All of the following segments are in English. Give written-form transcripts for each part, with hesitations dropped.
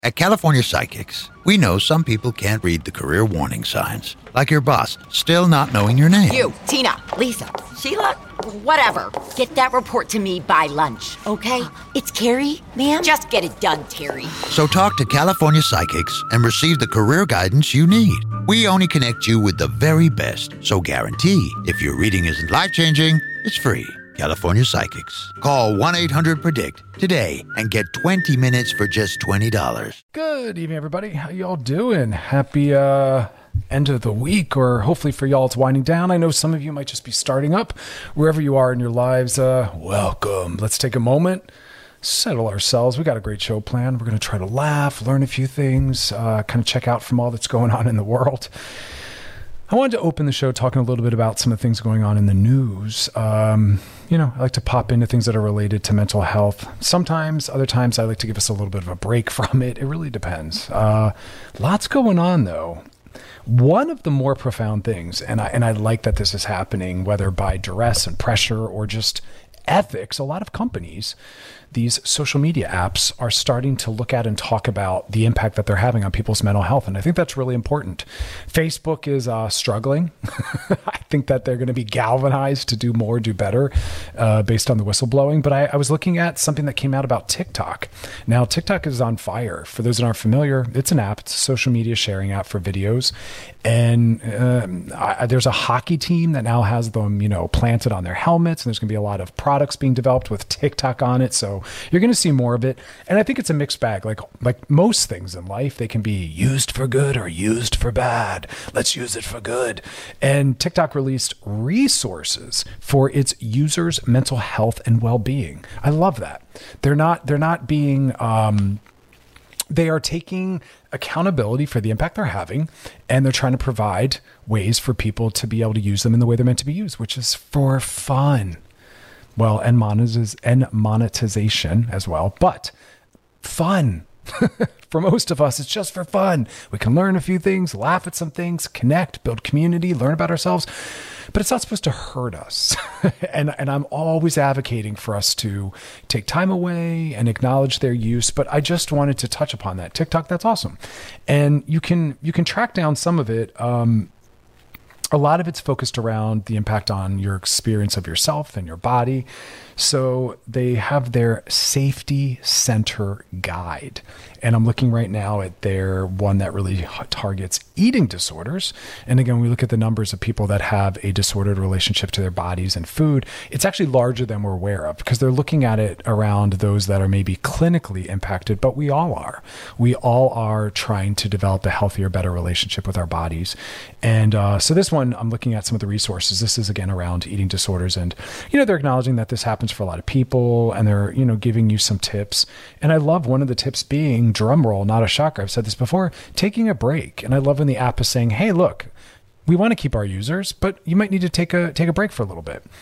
At California Psychics, we know some people can't read the career warning signs, like your boss still not knowing your name. You, Tina, Lisa, Sheila, whatever. Get that report to me by lunch, okay? It's Carrie, ma'am? Just get it done, Terry. So talk to California Psychics and receive the career guidance you need. We only connect you with the very best, so guarantee if your reading isn't life-changing, it's free. California Psychics. Call 1-800-PREDICT today and get 20 minutes for just $20. Good evening, everybody. How y'all doing? Happy end of the week, or hopefully for y'all it's winding down. I know some of you might just be starting up wherever you are in your lives. Welcome. Let's take a moment, settle ourselves. We got a great show planned. We're going to try to laugh, learn a few things, kind of check out from all that's going on in the world. I wanted to open the show talking a little bit about some of the things going on in the news. I like to pop into things that are related to mental health. Sometimes, other times, I like to give us a little bit of a break from it. It really depends. Lots going on, though. One of the more profound things, and I like that this is happening, whether by duress and pressure or just ethics, a lot of companies, these social media apps are starting to look at and talk about the impact that they're having on people's mental health. And I think that's really important. Facebook is struggling. I think that they're going to be galvanized to do more, do better, based on the whistleblowing. But I was looking at something that came out about TikTok. Now, TikTok is on fire. For those that aren't familiar, it's an app. It's a social media sharing app for videos. And there's a hockey team that now has them, planted on their helmets. And there's going to be a lot of products being developed with TikTok on it. So you're going to see more of it. And I think it's a mixed bag. Like most things in life, they can be used for good or used for bad. Let's use it for good. And TikTok released resources for its users' mental health and well-being. I love that. They're not being, they are taking accountability for the impact they're having, and they're trying to provide ways for people to be able to use them in the way they're meant to be used, which is for fun. Well, and monetization as well, but fun. For most of us, it's just for fun. We can learn a few things, laugh at some things, connect, build community, learn about ourselves, but it's not supposed to hurt us. and I'm always advocating for us to take time away and acknowledge their use, but I just wanted to touch upon that. TikTok, that's awesome. And you can track down some of it. A lot of it's focused around the impact on your experience of yourself and your body. So they have their safety center guide. And I'm looking right now at their one that really targets eating disorders. And again, we look at the numbers of people that have a disordered relationship to their bodies and food. It's actually larger than we're aware of, because they're looking at it around those that are maybe clinically impacted, but we all are. We all are trying to develop a healthier, better relationship with our bodies. And so this one, I'm looking at some of the resources. This is again around eating disorders. And, they're acknowledging that this happens for a lot of people, and they're, giving you some tips. And I love one of the tips being, drum roll, not a shocker, I've said this before, taking a break. And I love when the app is saying, hey, look, we want to keep our users, but you might need to take a break for a little bit.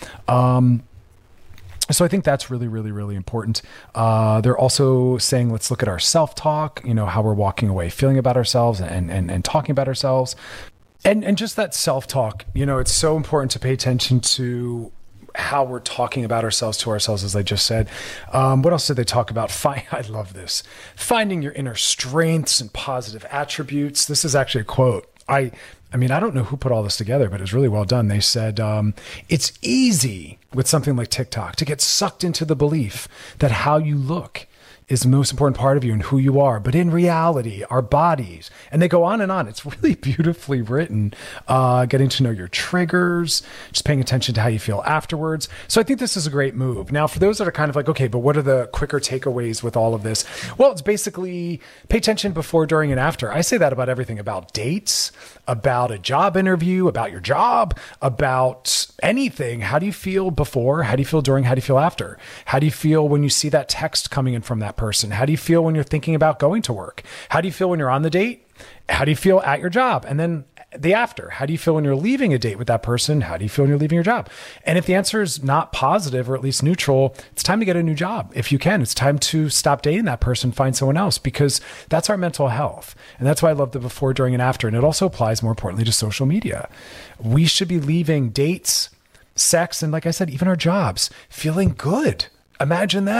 So I think that's really, really, really important. They're also saying, let's look at our self-talk, how we're walking away, feeling about ourselves and talking about ourselves. And just that self-talk, it's so important to pay attention to how we're talking about ourselves to ourselves, as I just said. What else did they talk about? I love this. Finding your inner strengths and positive attributes. This is actually a quote. I mean, I don't know who put all this together, but it was really well done. They said, it's easy with something like TikTok to get sucked into the belief that how you look is the most important part of you and who you are. But in reality, our bodies, and they go on and on. It's really beautifully written, getting to know your triggers, just paying attention to how you feel afterwards. So I think this is a great move. Now, for those that are kind of like, okay, but what are the quicker takeaways with all of this? Well, it's basically pay attention before, during, and after. I say that about everything, about dates, about a job interview, about your job, about anything. How do you feel before? How do you feel during? How do you feel after? How do you feel when you see that text coming in from that person? How do you feel when you're thinking about going to work? How do you feel when you're on the date? How do you feel at your job? And then the after, how do you feel when you're leaving a date with that person? How do you feel when you're leaving your job? And if the answer is not positive, or at least neutral, it's time to get a new job. If you can, it's time to stop dating that person, find someone else, because that's our mental health. And that's why I love the before, during, and after. And it also applies, more importantly, to social media. We should be leaving dates, sex, and like I said, even our jobs, feeling good. Imagine that.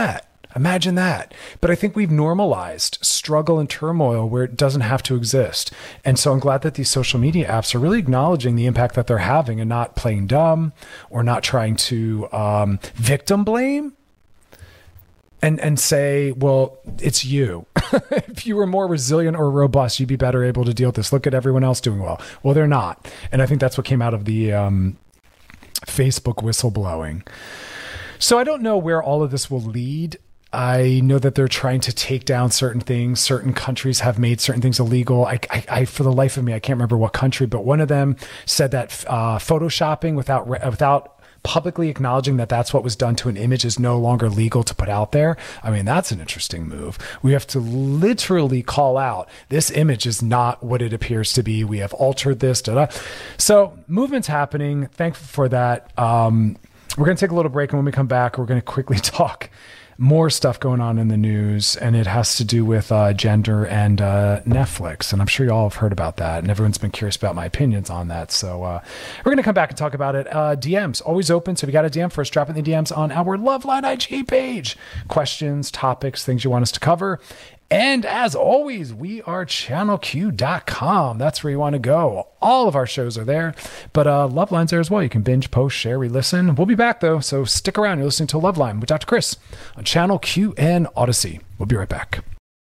Imagine that. But I think we've normalized struggle and turmoil where it doesn't have to exist. And so I'm glad that these social media apps are really acknowledging the impact that they're having and not playing dumb or not trying to victim blame and say, well, it's you. If you were more resilient or robust, you'd be better able to deal with this. Look at everyone else doing well. Well, they're not. And I think that's what came out of the Facebook whistleblowing. So I don't know where all of this will lead. I know that they're trying to take down certain things. Certain countries have made certain things illegal. I for the life of me, I can't remember what country, but one of them said that photoshopping without publicly acknowledging that that's what was done to an image is no longer legal to put out there. I mean, that's an interesting move. We have to literally call out, this image is not what it appears to be. We have altered this. So movement's happening. Thankful for that. We're going to take a little break, and when we come back, we're going to quickly talk more stuff going on in the news, and it has to do with gender and Netflix. And I'm sure you all have heard about that, and everyone's been curious about my opinions on that. So we're going to come back and talk about it. DMs, always open. So if you got a DM for us, drop it in the DMs on our Loveline IG page. Questions, topics, things you want us to cover. And as always, we are channelq.com. That's where you want to go. All of our shows are there, but Loveline's there as well. You can binge, post, share, re-listen. We'll be back though, so stick around. You're listening to Loveline with Dr. Chris on Channel Q and Odyssey. We'll be right back.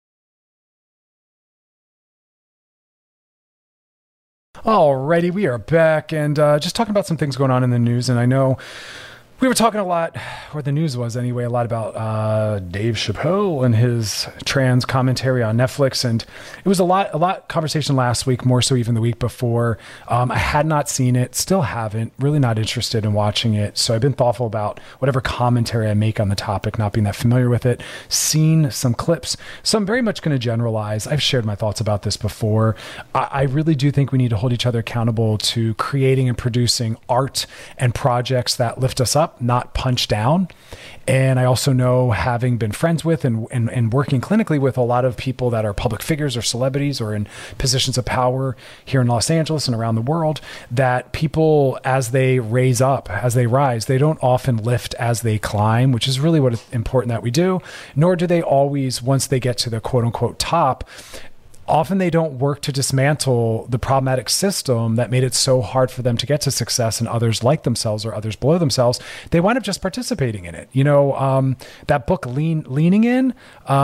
Alrighty, we are back and just talking about some things going on in the news. And I know we were talking a lot, or the news was anyway, a lot about Dave Chappelle and his trans commentary on Netflix. And it was a lot conversation last week, more so even the week before. I had not seen it, still haven't, really not interested in watching it. So I've been thoughtful about whatever commentary I make on the topic, not being that familiar with it, seen some clips. So I'm very much going to generalize. I've shared my thoughts about this before. I really do think we need to hold each other accountable to creating and producing art and projects that lift us up, not punch down. And I also know, having been friends with and working clinically with a lot of people that are public figures or celebrities or in positions of power here in Los Angeles and around the world, that people, as they rise, they don't often lift as they climb, which is really what is important that we do. Nor do they always, once they get to the quote unquote top, often they don't work to dismantle the problematic system that made it so hard for them to get to success, and others like themselves or others below themselves, they wind up just participating in it. You know, that book, Leaning In,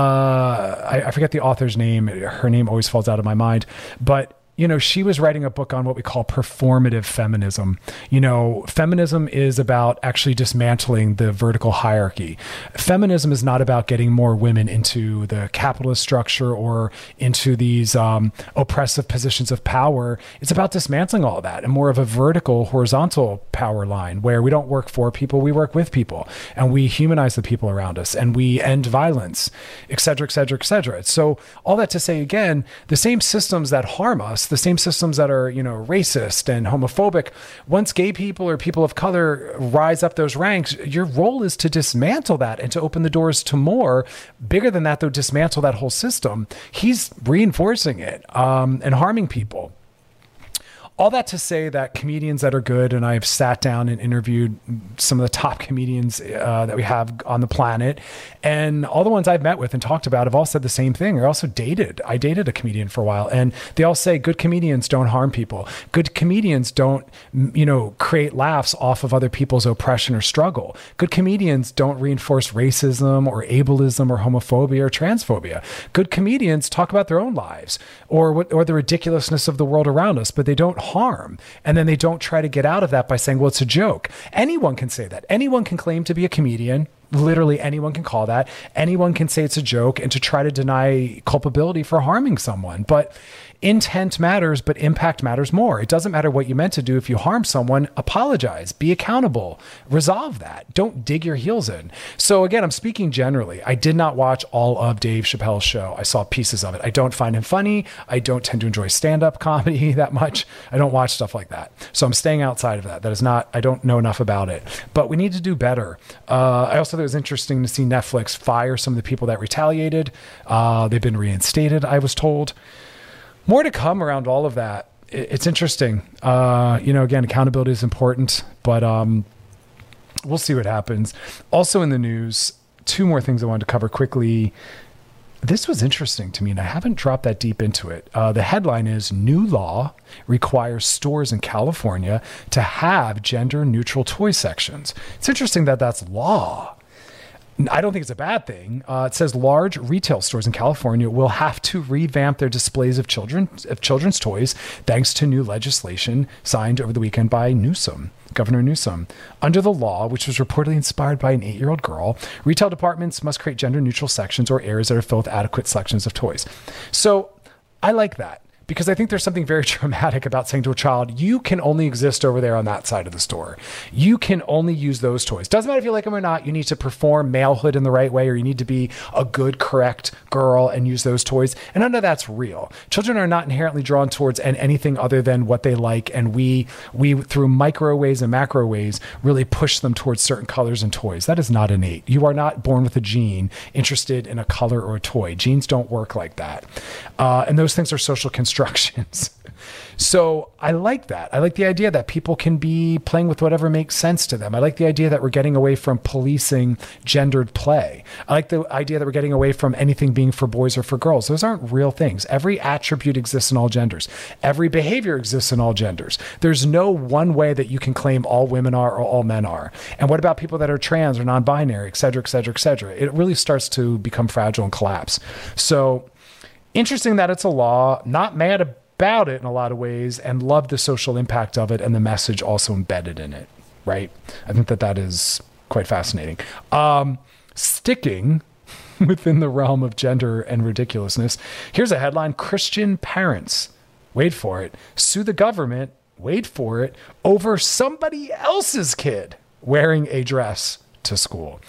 I forget the author's name. Her name always falls out of my mind, but you know, she was writing a book on what we call performative feminism. You know, feminism is about actually dismantling the vertical hierarchy. Feminism is not about getting more women into the capitalist structure or into these oppressive positions of power. It's about dismantling all of that and more of a vertical, horizontal power line where we don't work for people, we work with people, and we humanize the people around us, and we end violence, et cetera, et cetera, et cetera. So all that to say, again, the same systems that harm us, the same systems that are, you know, racist and homophobic, once gay people or people of color rise up those ranks, your role is to dismantle that and to open the doors to more. Bigger than that, though, dismantle that whole system. He's reinforcing it and harming people. All that to say that comedians that are good, and I've sat down and interviewed some of the top comedians that we have on the planet, and all the ones I've met with and talked about have all said the same thing. I dated a comedian for a while, and they all say good comedians don't harm people. Good comedians don't, you know, create laughs off of other people's oppression or struggle. Good comedians don't reinforce racism or ableism or homophobia or transphobia. Good comedians talk about their own lives or the ridiculousness of the world around us, but they don't harm. And then they don't try to get out of that by saying, well, it's a joke. Anyone can say that. Anyone can claim to be a comedian. Literally anyone can call that. Anyone can say it's a joke and to try to deny culpability for harming someone. But intent matters, but impact matters more. It doesn't matter what you meant to do. If you harm someone, apologize, be accountable, resolve that. Don't dig your heels in. So again, I'm speaking generally. I did not watch all of Dave Chappelle's show. I saw pieces of it. I don't find him funny. I don't tend to enjoy stand-up comedy that much. I don't watch stuff like that. So I'm staying outside of that. That is not, I don't know enough about it, but we need to do better. I also thought it was interesting to see Netflix fire some of the people that retaliated. They've been reinstated, I was told. More to come around all of that. It's interesting. You know, again, accountability is important, but we'll see what happens. Also in the news, two more things I wanted to cover quickly. This was interesting to me, and I haven't dropped that deep into it. The headline is New Law Requires Stores in California to Have Gender-Neutral Toy Sections. It's interesting that that's law. I don't think it's a bad thing. It says large retail stores in California will have to revamp their displays of children's toys thanks to new legislation signed over the weekend by Governor Newsom. Under the law, which was reportedly inspired by an 8-year-old girl, retail departments must create gender-neutral sections or areas that are filled with adequate selections of toys. So I like that, because I think there's something very traumatic about saying to a child, you can only exist over there on that side of the store. You can only use those toys. Doesn't matter if you like them or not. You need to perform malehood in the right way, or you need to be a good, correct girl and use those toys. And none of that's real. Children are not inherently drawn towards anything other than what they like. And we through micro ways and macro ways, really push them towards certain colors and toys. That is not innate. You are not born with a gene interested in a color or a toy. Genes don't work like that. And those things are social constructions. So I like that. I like the idea that people can be playing with whatever makes sense to them. I like the idea that we're getting away from policing gendered play. I like the idea that we're getting away from anything being for boys or for girls. Those aren't real things. Every attribute exists in all genders. Every behavior exists in all genders. There's no one way that you can claim all women are or all men are. And what about people that are trans or non-binary, et cetera, et cetera, et cetera? It really starts to become fragile and collapse. So interesting that it's a law, not mad about it in a lot of ways, and love the social impact of it and the message also embedded in it, right? I think that is quite fascinating. Sticking within the realm of gender and ridiculousness, here's a headline: Christian parents, wait for it, sue the government, wait for it, over somebody else's kid wearing a dress to school.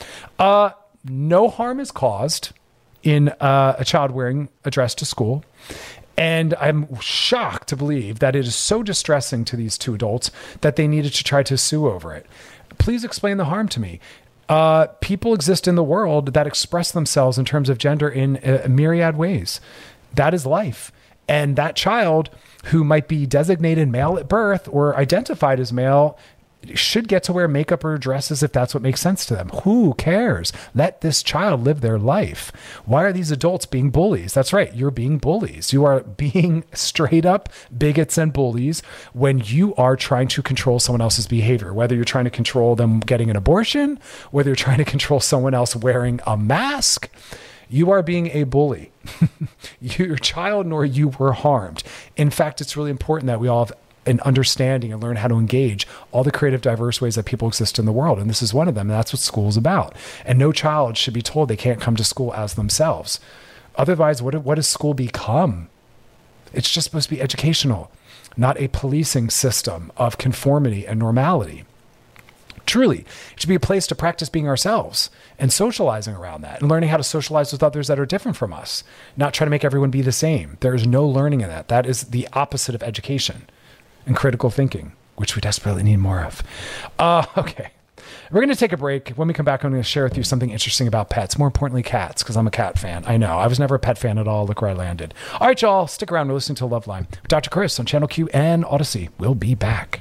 No harm is caused in a child wearing a dress to school. And I'm shocked to believe that it is so distressing to these two adults that they needed to try to sue over it. Please explain the harm to me. People exist in the world that express themselves in terms of gender in a myriad ways. That is life. And that child who might be designated male at birth or identified as male should get to wear makeup or dresses if that's what makes sense to them. Who cares? Let this child live their life. Why are these adults being bullies? That's right. You're being bullies. You are being straight up bigots and bullies when you are trying to control someone else's behavior, whether you're trying to control them getting an abortion, whether you're trying to control someone else wearing a mask. You are being a bully. Your child nor you were harmed. In fact, it's really important that we all have an understanding and learn how to engage all the creative, diverse ways that people exist in the world. And this is one of them. And that's what school is about. And no child should be told they can't come to school as themselves. Otherwise, what does school become? It's just supposed to be educational, not a policing system of conformity and normality. Truly, it should be a place to practice being ourselves and socializing around that and learning how to socialize with others that are different from us, not try to make everyone be the same. There is no learning in that. That is the opposite of education and critical thinking, which we desperately need more of. Okay. We're going to take a break. When we come back, I'm going to share with you something interesting about pets. More importantly, cats, because I'm a cat fan. I know. I was never a pet fan at all. Look where I landed. All right, y'all. Stick around. We're listening to Loveline with Dr. Chris on Channel Q and Odyssey. We'll be back.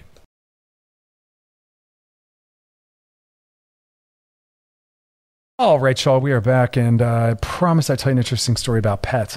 All right, y'all. We are back, and I promise I'd tell you an interesting story about pets.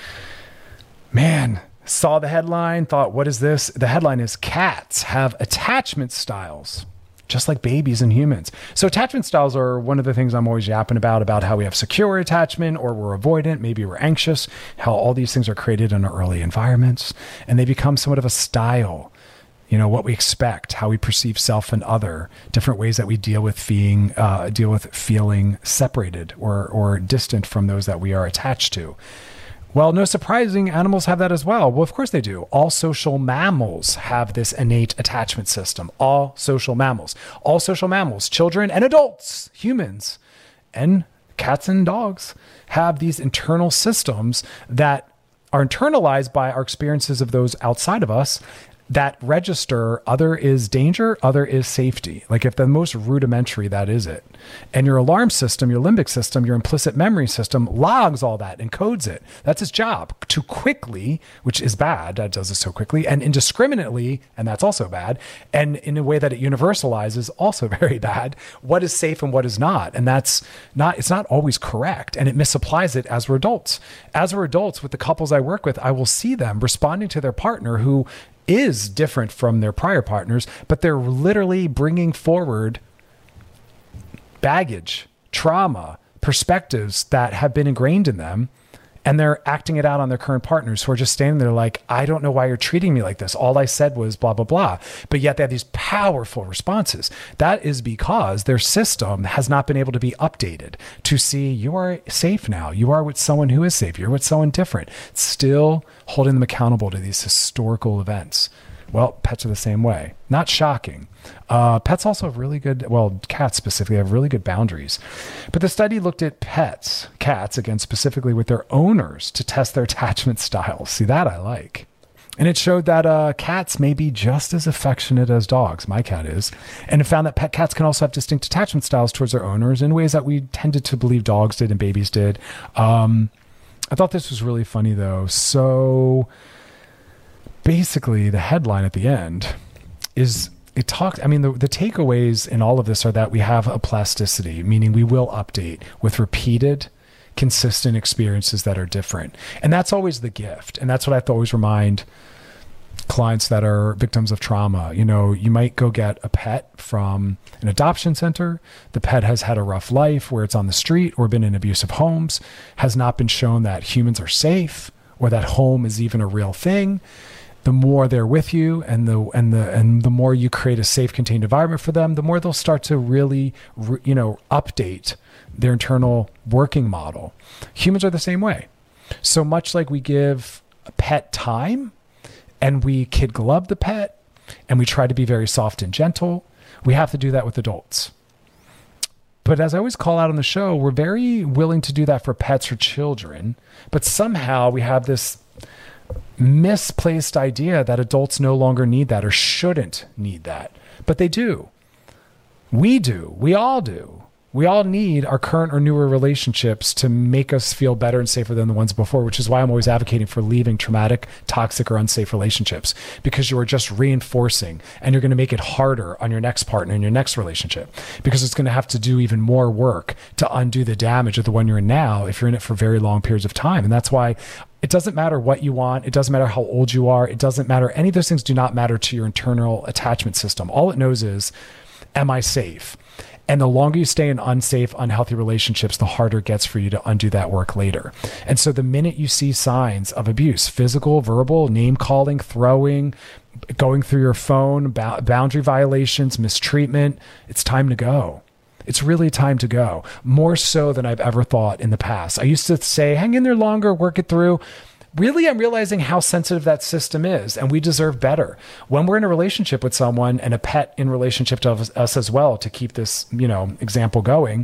Saw the headline, thought, what is this? The headline is Cats Have Attachment Styles, just like babies and humans. So attachment styles are one of the things I'm always yapping about how we have secure attachment or we're avoidant, maybe we're anxious, how all these things are created in our early environments, and they become somewhat of a style. You know, what we expect, how we perceive self and other, different ways that we deal with feeling separated or distant from those that we are attached to. Well, no surprising, animals have that as well. Well, of course they do. All social mammals have this innate attachment system. All social mammals, children and adults, humans, and cats and dogs have these internal systems that are internalized by our experiences of those outside of us. that register, other is danger, other is safety. Like if the most rudimentary, that is it. And your alarm system, your limbic system, your implicit memory system logs all that and codes it. That's its job, to quickly, which is bad, that does it so quickly, and indiscriminately, and that's also bad, and in a way that it universalizes, also very bad, what is safe and what is not. And it's not always correct, and it misapplies it as we're adults. As we're adults, with the couples I work with, I will see them responding to their partner who is different from their prior partners, but they're literally bringing forward baggage, trauma, perspectives that have been ingrained in them, and they're acting it out on their current partners who are just standing there like, I don't know why you're treating me like this. All I said was blah, blah, blah. But yet they have these powerful responses. That is because their system has not been able to be updated to see you are safe now. You are with someone who is safe. You're with someone different. Still holding them accountable to these historical events. Well, pets are the same way. Not shocking. Pets also have really good, well, cats specifically have really good boundaries. But the study looked at cats, again, specifically with their owners to test their attachment styles. See, that I like. And it showed that cats may be just as affectionate as dogs. My cat is. And it found that pet cats can also have distinct attachment styles towards their owners in ways that we tended to believe dogs did and babies did. I thought this was really funny, though. So basically, the headline at the end is the takeaways in all of this are that we have a plasticity, meaning we will update with repeated, consistent experiences that are different. And that's always the gift. And that's what I have to always remind clients that are victims of trauma. You know, you might go get a pet from an adoption center. The pet has had a rough life where it's on the street or been in abusive homes, has not been shown that humans are safe or that home is even a real thing. The more they're with you and the more you create a safe, contained environment for them, the more they'll start to really, update their internal working model. Humans are the same way. So much like we give a pet time and we kid glove the pet and we try to be very soft and gentle, we have to do that with adults. But as I always call out on the show, we're very willing to do that for pets or children, but somehow we have this misplaced idea that adults no longer need that or shouldn't need that. But they do. We do. We all do. We all need our current or newer relationships to make us feel better and safer than the ones before, which is why I'm always advocating for leaving traumatic, toxic, or unsafe relationships, because you are just reinforcing and you're going to make it harder on your next partner in your next relationship, because it's going to have to do even more work to undo the damage of the one you're in now if you're in it for very long periods of time. And that's why it doesn't matter what you want. It doesn't matter how old you are. It doesn't matter. Any of those things do not matter to your internal attachment system. All it knows is, am I safe? And the longer you stay in unsafe, unhealthy relationships, the harder it gets for you to undo that work later. And so the minute you see signs of abuse, physical, verbal, name calling, throwing, going through your phone, boundary violations, mistreatment, it's time to go. It's really time to go. More so than I've ever thought in the past. I used to say, hang in there longer, work it through. Really, I'm realizing how sensitive that system is, and we deserve better. When we're in a relationship with someone and a pet in relationship to us as well, to keep this, example going,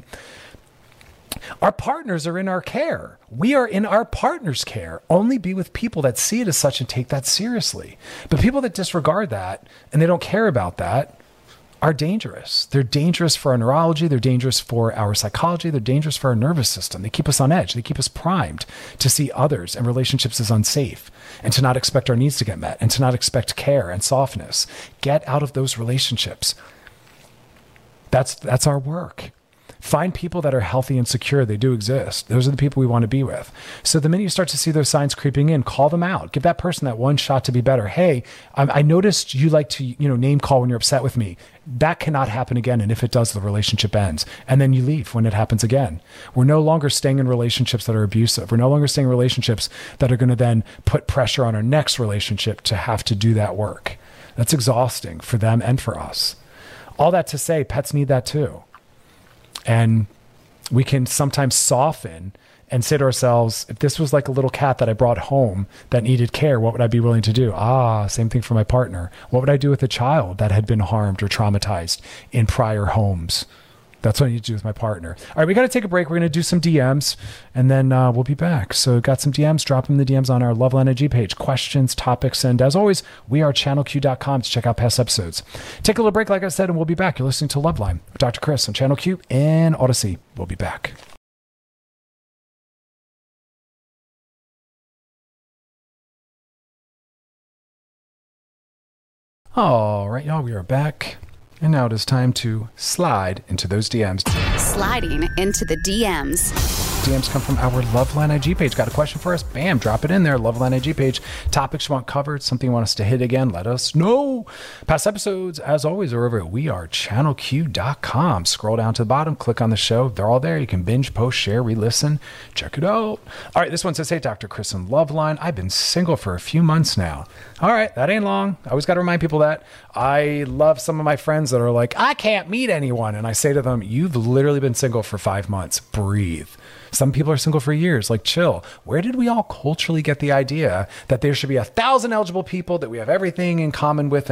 our partners are in our care. We are in our partner's care. Only be with people that see it as such and take that seriously. But people that disregard that and they don't care about that are dangerous. They're dangerous for our neurology. They're dangerous for our psychology. They're dangerous for our nervous system. They keep us on edge. They keep us primed to see others and relationships as unsafe and to not expect our needs to get met and to not expect care and softness. Get out of those relationships. That's our work. Find people that are healthy and secure. They do exist. Those are the people we want to be with. So the minute you start to see those signs creeping in, call them out. Give that person that one shot to be better. Hey, I noticed you like to, name call when you're upset with me. That cannot happen again. And if it does, the relationship ends. And then you leave when it happens again. We're no longer staying in relationships that are abusive. We're no longer staying in relationships that are going to then put pressure on our next relationship to have to do that work. That's exhausting for them and for us. All that to say, pets need that too. And we can sometimes soften and say to ourselves, if this was like a little cat that I brought home that needed care, what would I be willing to do? Same thing for my partner. What would I do with a child that had been harmed or traumatized in prior homes? That's what I need to do with my partner. All right, we got to take a break. We're going to do some DMs, and then we'll be back. So got some DMs. Drop them the DMs on our Loveline IG page. Questions, topics, and as always, we are channelq.com to check out past episodes. Take a little break, like I said, and we'll be back. You're listening to Loveline with Dr. Chris on Channel Q and Odyssey. We'll be back. All right, y'all, we are back. And now it is time to slide into those DMs. Sliding into the DMs. DMs come from our Loveline IG page. Got a question for us? Bam, drop it in there. Loveline IG page. Topics you want covered, something you want us to hit again, let us know. Past episodes, as always, are over at wearechannelq.com. Scroll down to the bottom, click on the show. They're all there. You can binge, post, share, re-listen. Check it out. All right, this one says, hey, Dr. Chris and Loveline. I've been single for a few months now. All right, that ain't long. I always got to remind people that. I love some of my friends that are like, I can't meet anyone. And I say to them, you've literally been single for 5 months. Breathe. Some people are single for years. Like, chill. Where did we all culturally get the idea that there should be 1,000 eligible people that we have everything in common with?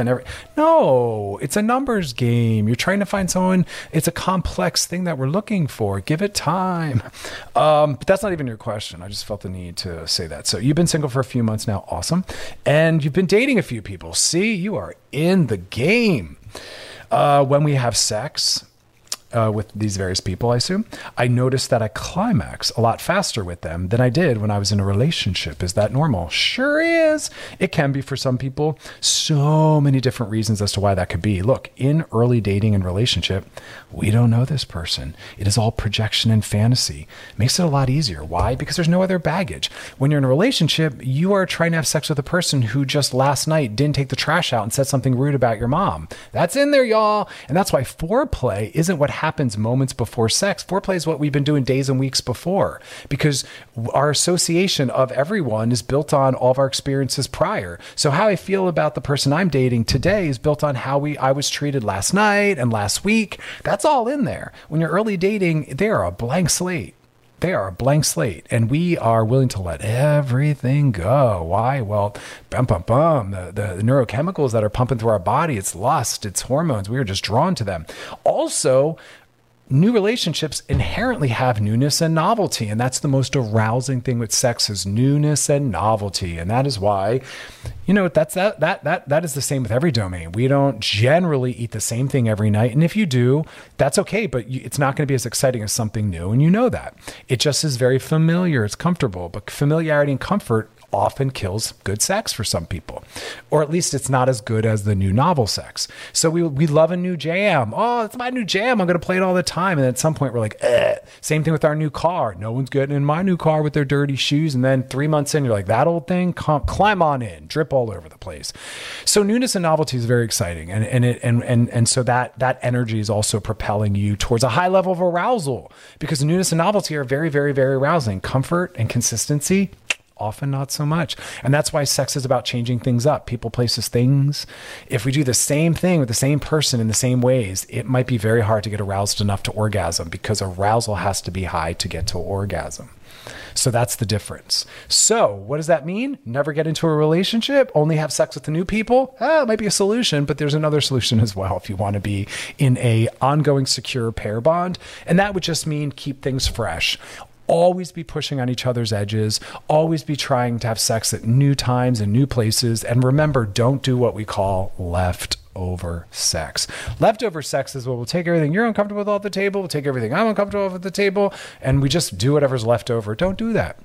No, it's a numbers game. You're trying to find someone. It's a complex thing that we're looking for. Give it time. But that's not even your question. I just felt the need to say that. So you've been single for a few months now. Awesome. And you've been dating a few people. See, you are in the game. When we have sex, with these various people, I assume, I noticed that I climax a lot faster with them than I did when I was in a relationship. Is that normal? Sure is. It can be for some people. So many different reasons as to why that could be. Look, in early dating and relationship, we don't know this person. It is all projection and fantasy. It makes it a lot easier. Why? Because there's no other baggage. When you're in a relationship, you are trying to have sex with a person who just last night didn't take the trash out and said something rude about your mom. That's in there, y'all. And that's why foreplay isn't what happens moments before sex. Foreplay is what we've been doing days and weeks before, because our association of everyone is built on all of our experiences prior. So how I feel about the person I'm dating today is built on how I was treated last night and last week. That's all in there. When you're early dating, they are a blank slate. They are a blank slate, and we are willing to let everything go. Why? Well, the neurochemicals that are pumping through our body, it's lust, it's hormones. We are just drawn to them. Also, new relationships inherently have newness and novelty, and that's the most arousing thing with sex is newness and novelty. And that is why, that is the same with every domain. We don't generally eat the same thing every night, and if you do, that's okay, but it's not going to be as exciting as something new, and you know that. It just is very familiar, it's comfortable, but familiarity and comfort often kills good sex for some people, or at least it's not as good as the new novel sex. So we love a new jam. Oh, it's my new jam. I'm going to play it all the time. And at some point we're like, same thing with our new car. No one's getting in my new car with their dirty shoes. And then 3 months in, you're like, that old thing, climb on in, drip all over the place. So newness and novelty is very exciting. And so that energy is also propelling you towards a high level of arousal, because newness and novelty are very, very, very arousing. Comfort and consistency, often not so much. And that's why sex is about changing things up. People, places, things. If we do the same thing with the same person in the same ways, it might be very hard to get aroused enough to orgasm, because arousal has to be high to get to orgasm. So that's the difference. So what does that mean? Never get into a relationship, only have sex with the new people? It might be a solution, but there's another solution as well if you want to be in a ongoing secure pair bond. And that would just mean keep things fresh. Always be pushing on each other's edges, always be trying to have sex at new times and new places. And remember, don't do what we call leftover sex. Leftover sex is what we'll take everything you're uncomfortable with off the table, we'll take everything I'm uncomfortable with off the table, and we just do whatever's left over. Don't do that.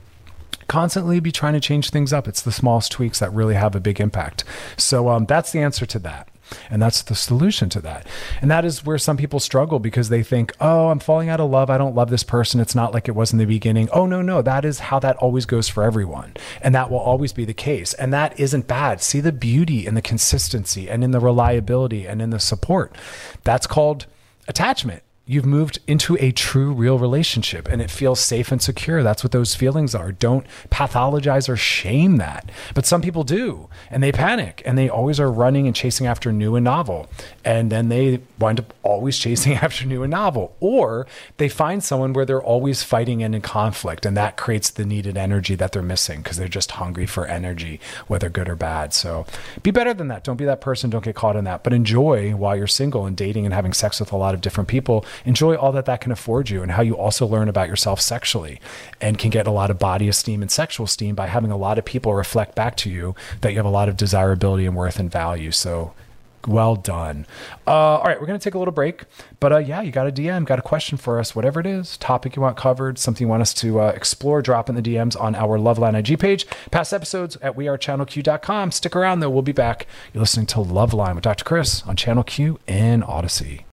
Constantly be trying to change things up. It's the smallest tweaks that really have a big impact. So that's the answer to that. And that's the solution to that. And that is where some people struggle, because they think, oh, I'm falling out of love. I don't love this person. It's not like it was in the beginning. Oh, no. That is how that always goes for everyone. And that will always be the case. And that isn't bad. See the beauty in the consistency and in the reliability and in the support. That's called attachment. You've moved into a true, real relationship, and it feels safe and secure. That's what those feelings are. Don't pathologize or shame that. But some people do, and they panic, and they always are running and chasing after new and novel. And then they wind up always chasing after new and novel, or they find someone where they're always fighting and in conflict, and that creates the needed energy that they're missing because they're just hungry for energy, whether good or bad. So be better than that. Don't be that person. Don't get caught in that, but enjoy while you're single and dating and having sex with a lot of different people. Enjoy all that can afford you, and how you also learn about yourself sexually and can get a lot of body esteem and sexual esteem by having a lot of people reflect back to you that you have a lot of desirability and worth and value. So well done. All right, we're going to take a little break, but yeah, you got a DM, got a question for us, whatever it is, topic you want covered, something you want us to explore, drop in the DMs on our Loveline IG page. Past episodes at wearechannelq.com. Stick around though, we'll be back. You're listening to Loveline with Dr. Chris on Channel Q and Odyssey.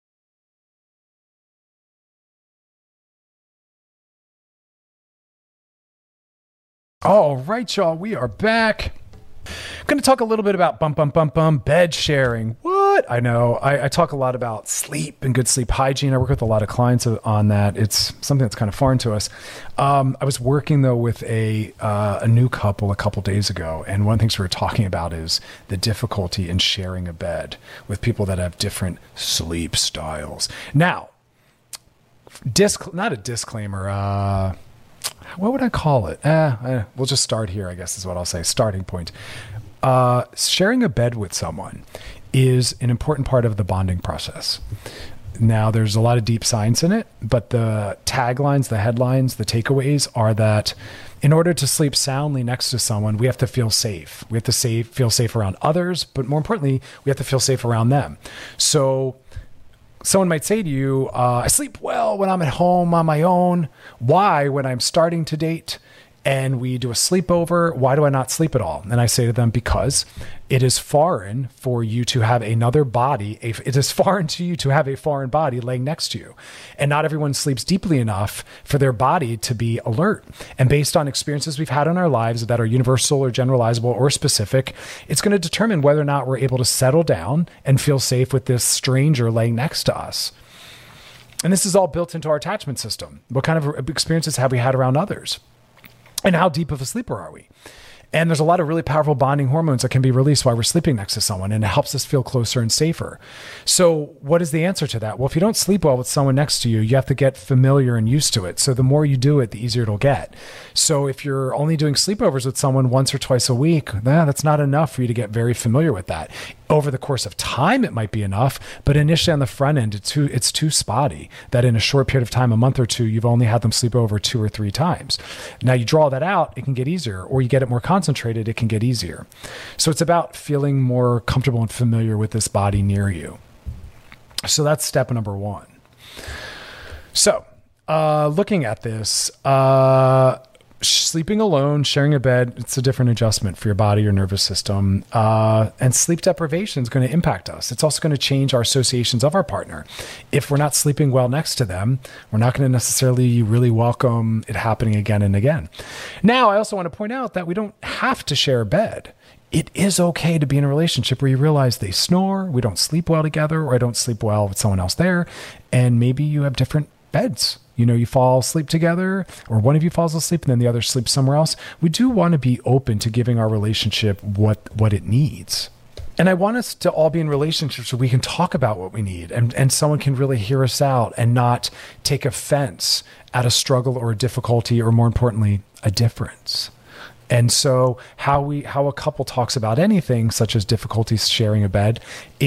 All right, y'all, we are back. I'm going to talk a little bit about bed sharing. What? I know. I talk a lot about sleep and good sleep hygiene. I work with a lot of clients on that. It's something that's kind of foreign to us. I was working, though, with a new couple a couple days ago, and one of the things we were talking about is the difficulty in sharing a bed with people that have different sleep styles. Now, not a disclaimer, what would I call it? We'll just start here, I guess is what I'll say. Starting point. Sharing a bed with someone is an important part of the bonding process. Now, there's a lot of deep science in it, but the taglines, the headlines, the takeaways are that in order to sleep soundly next to someone, we have to feel safe. We have to feel safe around others, but more importantly, we have to feel safe around them. So someone might say to you, I sleep well when I'm at home on my own. Why, when I'm starting to date and we do a sleepover, why do I not sleep at all? And I say to them, because it is foreign for you to have another body. It is foreign to you to have a foreign body laying next to you. And not everyone sleeps deeply enough for their body to be alert. And based on experiences we've had in our lives that are universal or generalizable or specific, it's going to determine whether or not we're able to settle down and feel safe with this stranger laying next to us. And this is all built into our attachment system. What kind of experiences have we had around others? And how deep of a sleeper are we? And there's a lot of really powerful bonding hormones that can be released while we're sleeping next to someone, and it helps us feel closer and safer. So what is the answer to that? Well, if you don't sleep well with someone next to you, you have to get familiar and used to it. So the more you do it, the easier it'll get. So if you're only doing sleepovers with someone once or twice a week, that's not enough for you to get very familiar with that. Over the course of time, it might be enough, but initially on the front end, it's too spotty that in a short period of time, a month or two, you've only had them sleep over 2 or 3 times. Now you draw that out, it can get easier, or you get it more concentrated, it can get easier. So it's about feeling more comfortable and familiar with this body near you. So that's step number 1. So looking at this, sleeping alone, sharing a bed, it's a different adjustment for your body, your nervous system. And sleep deprivation is going to impact us. It's also going to change our associations of our partner. If we're not sleeping well next to them, we're not going to necessarily really welcome it happening again and again. Now, I also want to point out that we don't have to share a bed. It is okay to be in a relationship where you realize they snore, we don't sleep well together, or I don't sleep well with someone else there, and maybe you have different beds. You know, you fall asleep together, or one of you falls asleep and then the other sleeps somewhere else. We do want to be open to giving our relationship what it needs. And I want us to all be in relationships so we can talk about what we need, and someone can really hear us out and not take offense at a struggle or a difficulty, or more importantly, a difference. And so how a couple talks about anything, such as difficulties sharing a bed,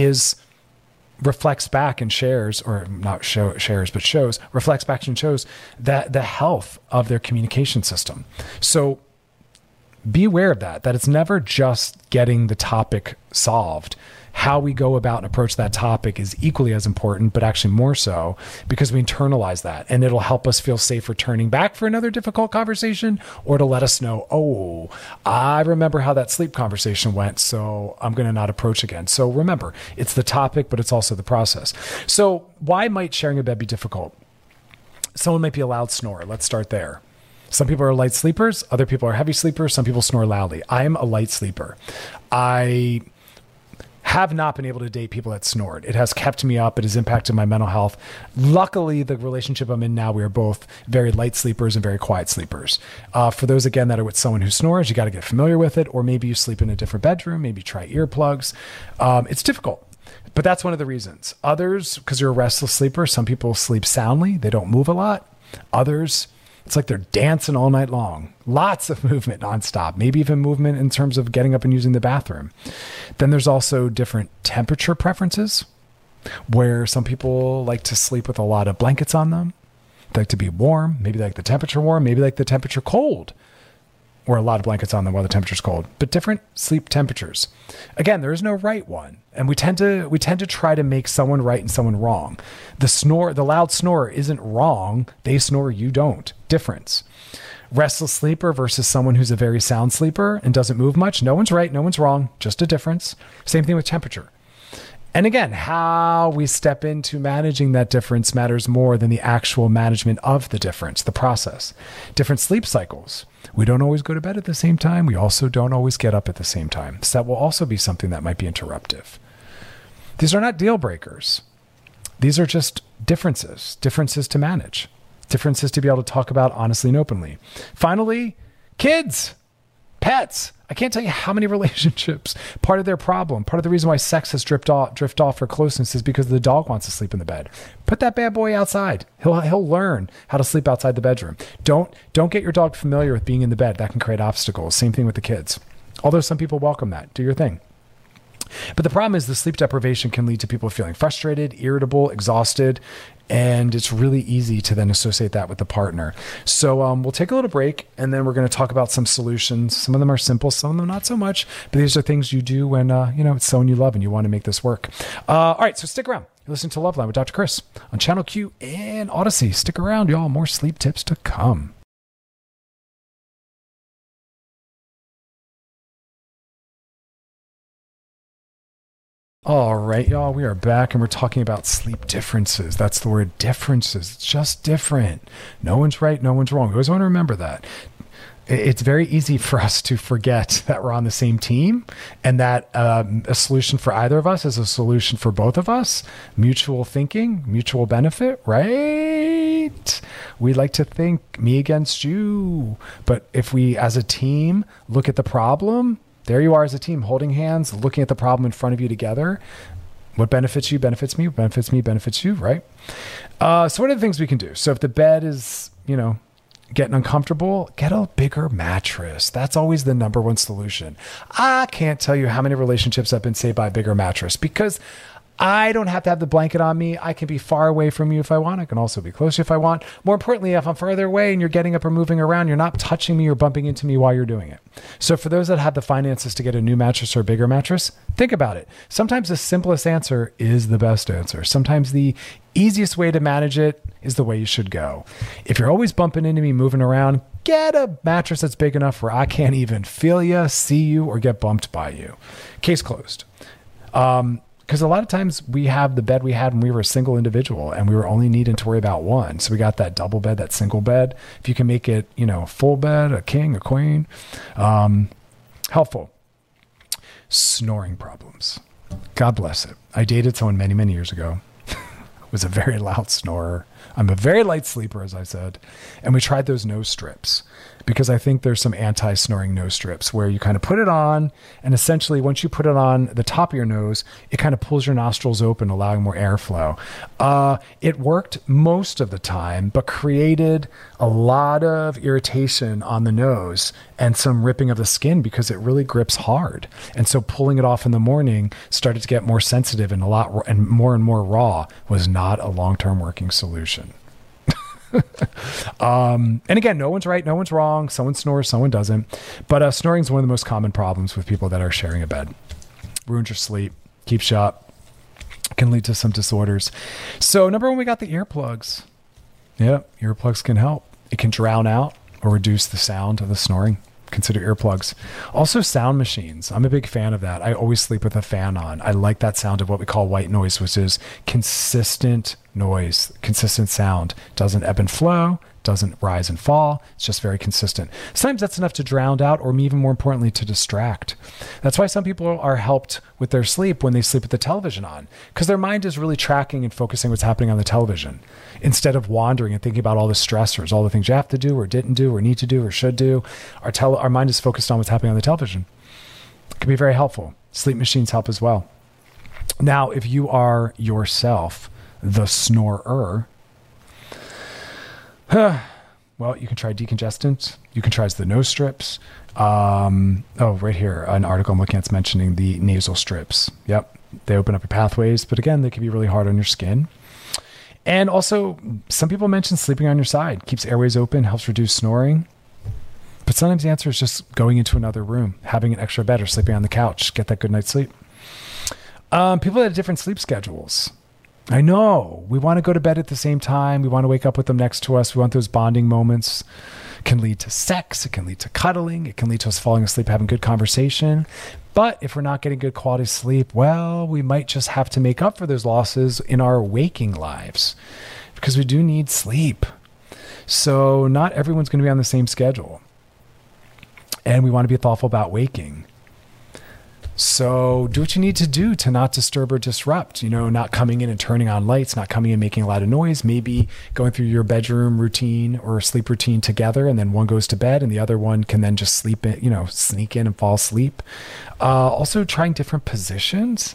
reflects back and shares, or not shares, but shows, reflects back and shows that the health of their communication system. So be aware of that it's never just getting the topic solved. How we go about and approach that topic is equally as important, but actually more so, because we internalize that, and it'll help us feel safer turning back for another difficult conversation, or to let us know, oh, I remember how that sleep conversation went, so I'm going to not approach again. So remember, it's the topic, but it's also the process. So why might sharing a bed be difficult? Someone might be a loud snorer. Let's start there. Some people are light sleepers. Other people are heavy sleepers. Some people snore loudly. I'm a light sleeper. I have not been able to date people that snored. It has kept me up. It has impacted my mental health. Luckily, the relationship I'm in now, we are both very light sleepers and very quiet sleepers. For those, again, that are with someone who snores, you got to get familiar with it. Or maybe you sleep in a different bedroom. Maybe try earplugs. It's difficult. But that's one of the reasons. Others, because you're a restless sleeper, some people sleep soundly. They don't move a lot. Others, it's like they're dancing all night long. Lots of movement nonstop, maybe even movement in terms of getting up and using the bathroom. Then there's also different temperature preferences, where some people like to sleep with a lot of blankets on them. They like to be warm. Maybe they like the temperature warm. Maybe like the temperature cold, or a lot of blankets on them while the temperature's cold. But different sleep temperatures. Again, there is no right one. And we tend to try to make someone right and someone wrong. The loud snorer isn't wrong. They snore, you don't. Difference. Restless sleeper versus someone who's a very sound sleeper and doesn't move much. No one's right, no one's wrong. Just a difference. Same thing with temperature. And again, how we step into managing that difference matters more than the actual management of the difference, the process. Different sleep cycles. We don't always go to bed at the same time. We also don't always get up at the same time. So that will also be something that might be interruptive. These are not deal breakers. These are just differences to manage, differences to be able to talk about honestly and openly. Finally, kids, pets. I can't tell you how many relationships, part of their problem, part of the reason why sex has drift off for closeness is because the dog wants to sleep in the bed. Put that bad boy outside. He'll learn how to sleep outside the bedroom. Don't get your dog familiar with being in the bed. That can create obstacles. Same thing with the kids. Although some people welcome that. Do your thing. But the problem is the sleep deprivation can lead to people feeling frustrated, irritable, exhausted, and it's really easy to then associate that with the partner. So we'll take a little break, and then we're going to talk about some solutions. Some of them are simple, some of them not so much, but these are things you do when it's someone you love and you want to make this work. All right, so stick around. You're listening to Loveline with Dr. Chris on Channel Q and Odyssey. Stick around, y'all. More sleep tips to come. All right, y'all, we are back and we're talking about sleep differences. That's the word, differences. It's just different. No one's right, no one's wrong. We always want to remember that. It's very easy for us to forget that we're on the same team and that a solution for either of us is a solution for both of us. Mutual thinking, mutual benefit, right? We like to think me against you. But if we, as a team, look at the problem, there you are as a team, holding hands, looking at the problem in front of you together. What benefits you benefits me, what benefits me benefits you, right? So what are the things we can do? So if the bed is, getting uncomfortable, get a bigger mattress. That's always the number one solution. I can't tell you how many relationships have been saved by a bigger mattress because I don't have to have the blanket on me. I can be far away from you if I want. I can also be close if I want. More importantly, if I'm further away and you're getting up or moving around, you're not touching me or bumping into me while you're doing it. So for those that have the finances to get a new mattress or a bigger mattress, think about it. Sometimes the simplest answer is the best answer. Sometimes the easiest way to manage it is the way you should go. If you're always bumping into me, moving around, get a mattress that's big enough where I can't even feel you, see you, or get bumped by you. Case closed. Because a lot of times we have the bed we had when we were a single individual and we were only needing to worry about one. So we got that double bed, that single bed. If you can make it, a full bed, a king, a queen, helpful. Snoring problems. God bless it. I dated someone many, many years ago. Was a very loud snorer. I'm a very light sleeper, as I said. And we tried those nose strips because I think there's some anti-snoring nose strips where you kind of put it on and essentially once you put it on the top of your nose, it kind of pulls your nostrils open, allowing more airflow. It worked most of the time, but created a lot of irritation on the nose and some ripping of the skin because it really grips hard. And so pulling it off in the morning started to get more sensitive and more raw was not a long-term working solution. And again, no one's right, no one's wrong. Someone snores, someone doesn't. But snoring is one of the most common problems with people that are sharing a bed. Ruins your sleep, keeps you up, can lead to some disorders. So number one, we got the earplugs. Yeah, earplugs can help. It can drown out or reduce the sound of the snoring. Consider earplugs. Also sound machines. I'm a big fan of that. I always sleep with a fan on. I like that sound of what we call white noise, which is consistent noise, consistent sound. Doesn't ebb and flow, doesn't rise and fall. It's just very consistent. Sometimes that's enough to drown out or even more importantly, to distract. That's why some people are helped with their sleep when they sleep with the television on because their mind is really tracking and focusing what's happening on the television instead of wandering and thinking about all the stressors, all the things you have to do or didn't do or need to do or should do. Our mind is focused on what's happening on the television. It can be very helpful. Sleep machines help as well. Now, if you are yourself the snorer, well, you can try decongestant. You can try the nose strips. Right here, an article I'm looking at is mentioning the nasal strips. Yep, they open up your pathways, but again, they can be really hard on your skin. And also, some people mention sleeping on your side. Keeps airways open, helps reduce snoring. But sometimes the answer is just going into another room, having an extra bed, or sleeping on the couch. Get that good night's sleep. People that have different sleep schedules. I know. We want to go to bed at the same time. We want to wake up with them next to us. We want those bonding moments. It can lead to sex. It can lead to cuddling. It can lead to us falling asleep, having good conversation. But if we're not getting good quality sleep, well, we might just have to make up for those losses in our waking lives, because we do need sleep. So not everyone's going to be on the same schedule. And we want to be thoughtful about waking. So do what you need to do to not disturb or disrupt, not coming in and turning on lights, not coming in making a lot of noise, maybe going through your bedroom routine or sleep routine together, and then one goes to bed and the other one can then just sleep in, sneak in and fall asleep. Also trying different positions.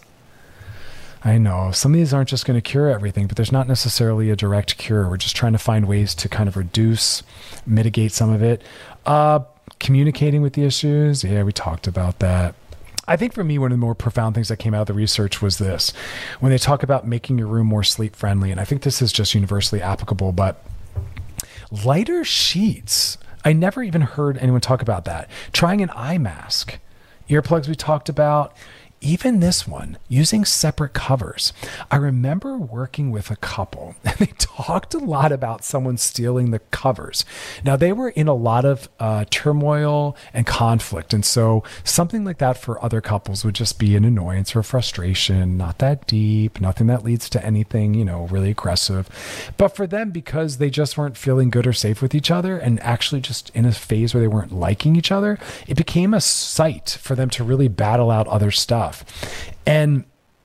I know some of these aren't just going to cure everything, but there's not necessarily a direct cure. We're just trying to find ways to kind of mitigate some of it. Communicating with the issues. Yeah, we talked about that. I think for me, one of the more profound things that came out of the research was this. When they talk about making your room more sleep friendly, and I think this is just universally applicable, but lighter sheets. I never even heard anyone talk about that. Trying an eye mask. Earplugs we talked about. Even this one, using separate covers. I remember working with a couple and they talked a lot about someone stealing the covers. Now, they were in a lot of turmoil and conflict. And so something like that for other couples would just be an annoyance or a frustration, not that deep, nothing that leads to anything, really aggressive. But for them, because they just weren't feeling good or safe with each other and actually just in a phase where they weren't liking each other, it became a site for them to really battle out other stuff. And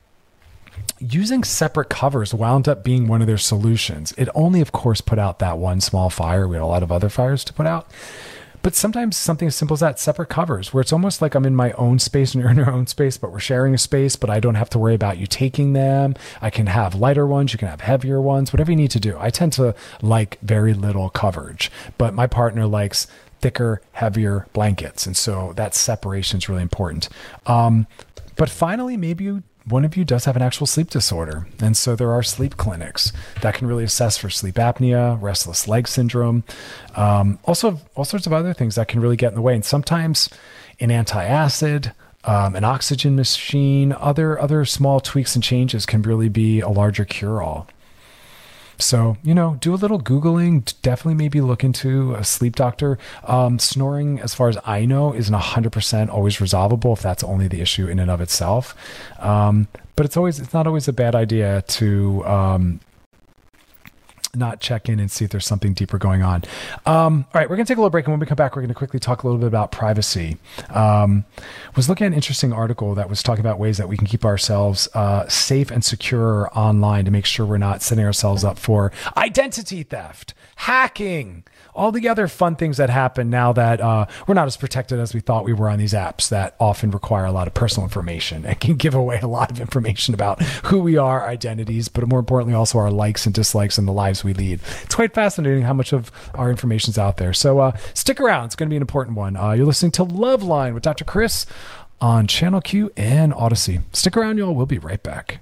using separate covers wound up being one of their solutions. It only, of course, put out that one small fire. We had a lot of other fires to put out. But sometimes something as simple as that, separate covers, where it's almost like I'm in my own space and you're in your own space, but we're sharing a space, but I don't have to worry about you taking them. I can have lighter ones. You can have heavier ones, whatever you need to do. I tend to like very little coverage, but my partner likes thicker, heavier blankets. And so that separation is really important. But finally, maybe one of you does have an actual sleep disorder. And so there are sleep clinics that can really assess for sleep apnea, restless leg syndrome, also all sorts of other things that can really get in the way. And sometimes an antacid, an oxygen machine, other small tweaks and changes can really be a larger cure-all. So, do a little Googling, definitely maybe look into a sleep doctor. Snoring, as far as I know, isn't 100% always resolvable if that's only the issue in and of itself. But it's not always a bad idea to not check in and see if there's something deeper going on. All right, we're going to take a little break, and when we come back, we're going to quickly talk a little bit about privacy. Was looking at an interesting article that was talking about ways that we can keep ourselves safe and secure online to make sure we're not setting ourselves up for identity theft, hacking, all the other fun things that happen now that we're not as protected as we thought we were on these apps that often require a lot of personal information and can give away a lot of information about who we are, identities, but more importantly, also our likes and dislikes and the lives we lead. It's quite fascinating how much of our information's out there. So stick around. It's going to be an important one. You're listening to Loveline with Dr. Chris on Channel Q and Odyssey. Stick around, y'all. We'll be right back.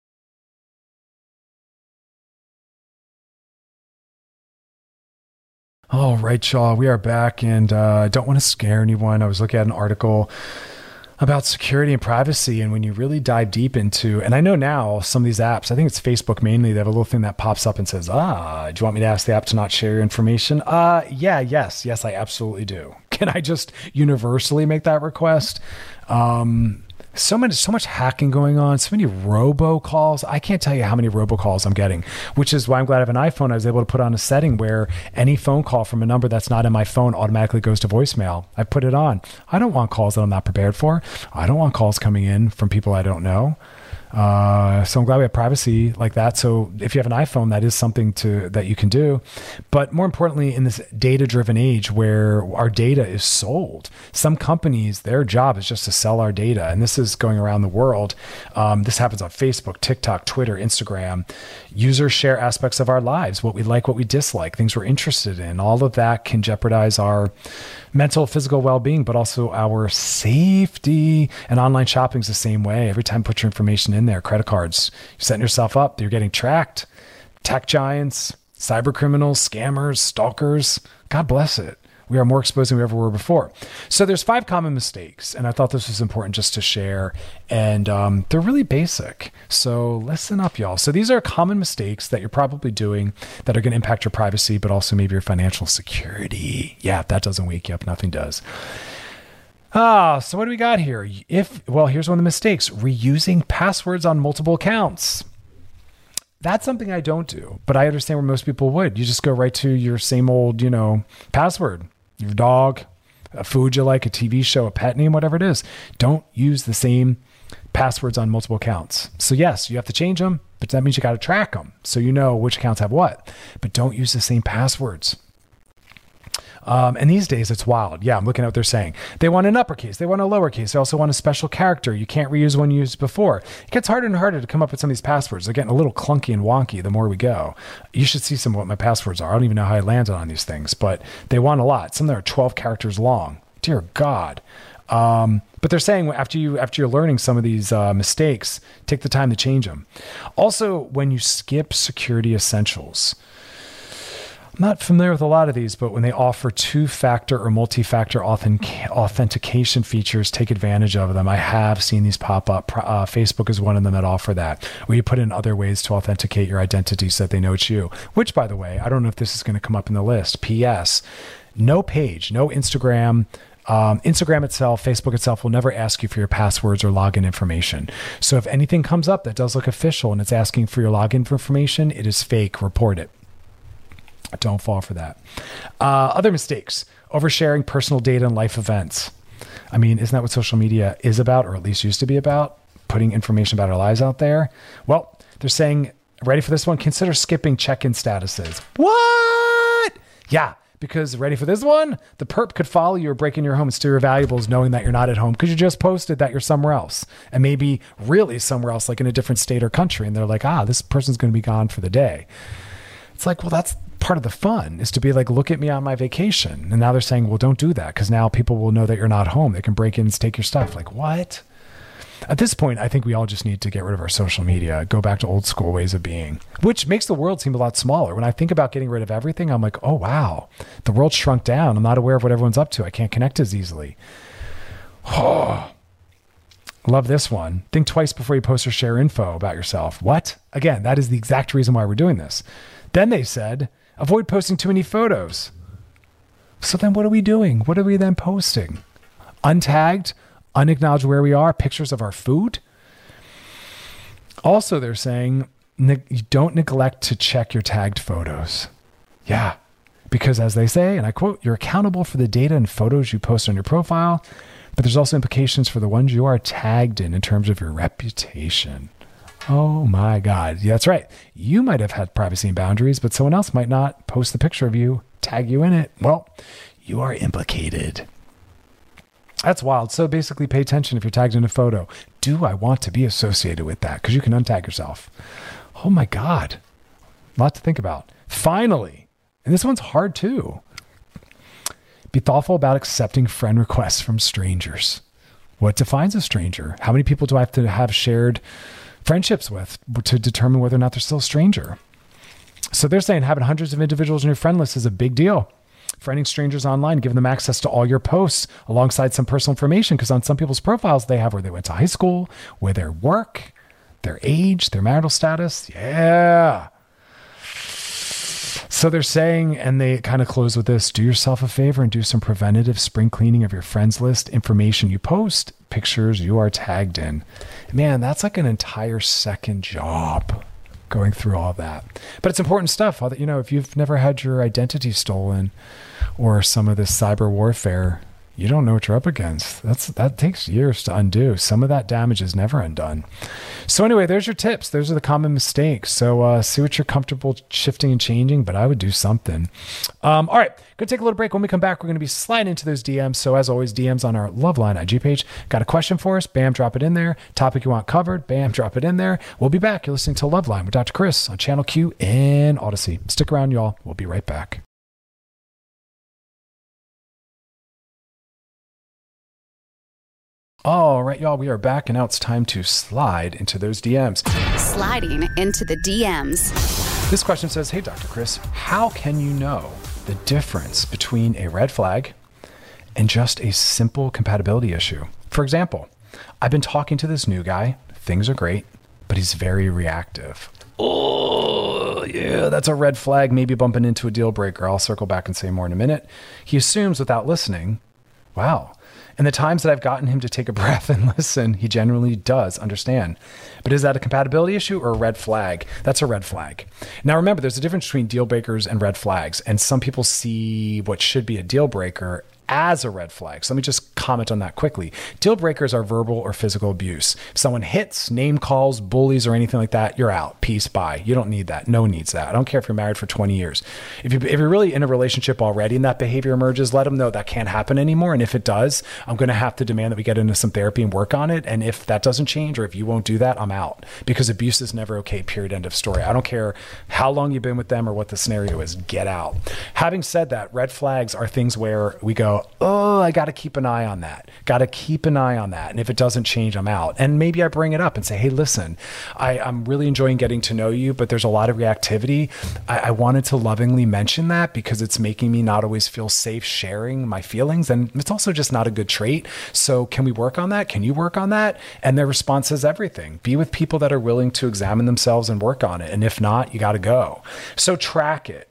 All right, y'all, we are back, and I don't want to scare anyone. I was looking at an article about security and privacy, and when you really dive deep into, and I know now some of these apps, I think it's Facebook mainly, they have a little thing that pops up and says, do you want me to ask the app to not share your information? Yes, I absolutely do. Can I just universally make that request? So much hacking going on, so many robocalls. I can't tell you how many robocalls I'm getting, which is why I'm glad I have an iPhone. I was able to put on a setting where any phone call from a number that's not in my phone automatically goes to voicemail. I put it on. I don't want calls that I'm not prepared for. I don't want calls coming in from people I don't know. So I'm glad we have privacy like that. So if you have an iPhone, that is something that you can do. But more importantly, in this data-driven age where our data is sold, some companies, their job is just to sell our data. And this is going around the world. This happens on Facebook, TikTok, Twitter, Instagram. Users share aspects of our lives, what we like, what we dislike, things we're interested in. All of that can jeopardize our mental, physical well-being, but also our safety. And online shopping is the same way. Every time you put your information in there, credit cards, you're setting yourself up. You're getting tracked. Tech giants, cyber criminals, scammers, stalkers. God bless it. We are more exposed than we ever were before. So there's 5 common mistakes, and I thought this was important just to share. And they're really basic. So listen up, y'all. So these are common mistakes that you're probably doing that are going to impact your privacy, but also maybe your financial security. Yeah, if that doesn't wake you up, nothing does. So what do we got here? Here's one of the mistakes: reusing passwords on multiple accounts. That's something I don't do, but I understand where most people would. You just go right to your same old, password. Your dog, a food you like, a TV show, a pet name, whatever it is. Don't use the same passwords on multiple accounts. So yes, you have to change them, but that means you got to track them so you know which accounts have what. But don't use the same passwords. And these days it's wild. Yeah, I'm looking at what they're saying. They want an uppercase. They want a lowercase. They also want a special character. You can't reuse one you used before. It gets harder and harder to come up with some of these passwords. They're getting a little clunky and wonky the more we go. You should see some of what my passwords are. I don't even know how I landed on these things, but they want a lot. Some of them are 12 characters long. Dear God. But they're saying after you're learning some of these mistakes, take the time to change them. Also, when you skip security essentials, I'm not familiar with a lot of these, but when they offer 2-factor or multi-factor authentication features, take advantage of them. I have seen these pop up. Facebook is one of them that offer that, where you put in other ways to authenticate your identity so that they know it's you. Which, by the way, I don't know if this is going to come up in the list. P.S. No page, no Instagram. Instagram itself, Facebook itself will never ask you for your passwords or login information. So if anything comes up that does look official and it's asking for your login information, it is fake. Report it. Don't fall for that. Other mistakes: oversharing personal data and life events. I mean, isn't that what social media is about, or at least used to be about? Putting information about our lives out there. Well, they're saying, ready for this one? Consider skipping check-in statuses. What? Yeah, because ready for this one? The perp could follow you or break in your home and steal your valuables knowing that you're not at home because you just posted that you're somewhere else, and maybe really somewhere else, like in a different state or country. And they're like, this person's going to be gone for the day. It's like, well, that's part of the fun, is to be like, look at me on my vacation. And now they're saying, well, don't do that because now people will know that you're not home. They can break in and take your stuff. Like, what? At this point, I think we all just need to get rid of our social media, go back to old school ways of being, which makes the world seem a lot smaller. When I think about getting rid of everything, I'm like, oh, wow, the world shrunk down. I'm not aware of what everyone's up to. I can't connect as easily. Oh, love this one. Think twice before you post or share info about yourself. What? Again, that is the exact reason why we're doing this. Then they said, avoid posting too many photos. So then what are we doing? What are we then posting? Untagged, unacknowledged where we are, pictures of our food. Also, they're saying you don't neglect to check your tagged photos. Yeah, because as they say, and I quote, you're accountable for the data and photos you post on your profile, but there's also implications for the ones you are tagged in terms of your reputation. Oh my God. Yeah, that's right. You might have had privacy and boundaries, but someone else might not post the picture of you, tag you in it. Well, you are implicated. That's wild. So basically pay attention if you're tagged in a photo. Do I want to be associated with that? Because you can untag yourself. Oh my God. A lot to think about. Finally, and this one's hard too. Be thoughtful about accepting friend requests from strangers. What defines a stranger? How many people do I have to have shared friendships with to determine whether or not they're still a stranger? So they're saying having hundreds of individuals in your friend list is a big deal. Friending strangers online, giving them access to all your posts alongside some personal information, because on some people's profiles, they have where they went to high school, where their work, their age, their marital status. Yeah. So they're saying, and they kind of close with this, do yourself a favor and do some preventative spring cleaning of your friends list, information you post, pictures you are tagged in. Man, that's like an entire second job going through all of that. But it's important stuff. If you've never had your identity stolen or some of this cyber warfare, you don't know what you're up against. That takes years to undo. Some of that damage is never undone. So anyway, there's your tips. Those are the common mistakes. So see what you're comfortable shifting and changing, but I would do something. All right, going to take a little break. When we come back, we're going to be sliding into those DMs. So as always, DMs on our Loveline IG page. Got a question for us? Bam, drop it in there. Topic you want covered? Bam, drop it in there. We'll be back. You're listening to Loveline with Dr. Chris on Channel Q and Odyssey. Stick around, y'all. We'll be right back. All right, y'all, we are back, and now it's time to slide into those DMs. Sliding into the DMs. This question says, hey, Dr. Chris, how can you know the difference between a red flag and just a simple compatibility issue? For example, I've been talking to this new guy. Things are great, but he's very reactive. Oh, yeah, that's a red flag, maybe bumping into a deal breaker. I'll circle back and say more in a minute. He assumes without listening. Wow. And the times that I've gotten him to take a breath and listen, he generally does understand. But is that a compatibility issue or a red flag? That's a red flag. Now, remember, there's a difference between deal breakers and red flags. And some people see what should be a deal breaker as a red flag. So let me just comment on that quickly. Deal breakers are verbal or physical abuse. If someone hits, name calls, bullies, or anything like that, you're out. Peace, bye. You don't need that. No one needs that. I don't care if you're married for 20 years. If you're really in a relationship already and that behavior emerges, let them know that can't happen anymore. And if it does, I'm going to have to demand that we get into some therapy and work on it. And if that doesn't change, or if you won't do that, I'm out. Because abuse is never okay, period, end of story. I don't care how long you've been with them or what the scenario is. Get out. Having said that, red flags are things where we go, oh, I got to keep an eye on that. Got to keep an eye on that. And if it doesn't change, I'm out. And maybe I bring it up and say, hey, listen, I'm really enjoying getting to know you, but there's a lot of reactivity. I wanted to lovingly mention that because it's making me not always feel safe sharing my feelings. And it's also just not a good trait. So can we work on that? Can you work on that? And their response is everything. Be with people that are willing to examine themselves and work on it. And if not, you got to go. So track it.